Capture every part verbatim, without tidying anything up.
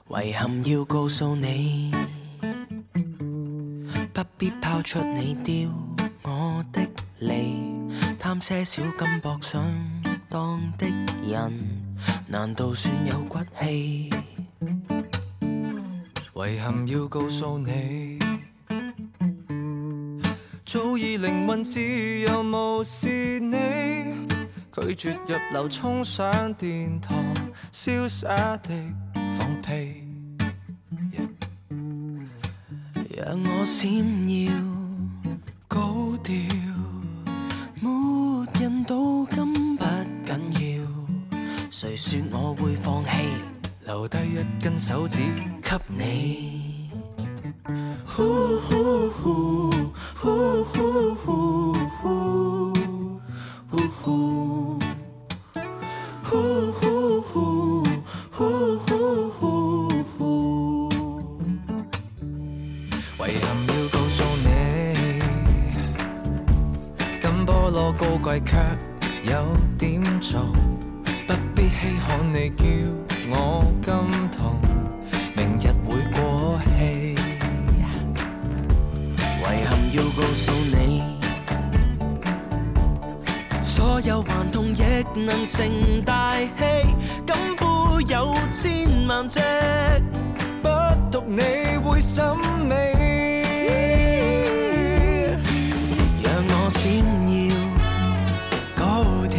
遺憾要告訴你，不必拋出你丟我的離，貪些少金箔相當的人，難道算有骨氣？ 遺憾要告訴你，早已靈魂自由無視你，拒絕入流衝上殿堂，瀟灑地放屁。Yeah. 讓我閃耀高調，沒人到今不緊要，誰說我會放棄？ 留低一根手指給你。 呼呼呼呼呼呼呼呼呼呼呼呼呼呼呼。 遺憾要告訴你，金菠蘿高貴卻有點做，不必稀罕你叫我感痛，明日會過氣。 遺憾要告訴你，所有頑童亦能成大器，金杯有千萬隻， 不獨你會審美。 讓我閃耀高調，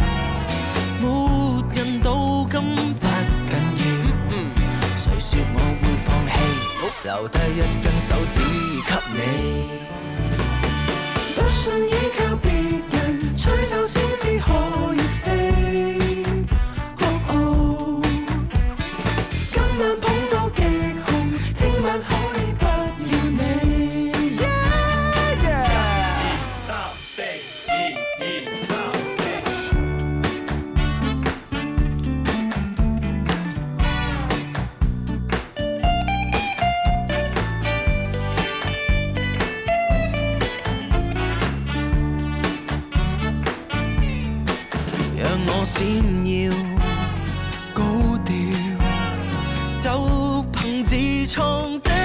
沒人到今不緊要，誰說我會放棄？ 留低一根手指給你。 不信依靠別人吹奏先至可以飛。哦哦，今晚捧到極紅，聽晚可以不要你。Yeah, yeah. 三四二二三四。 讓我閃耀高調，就憑自創的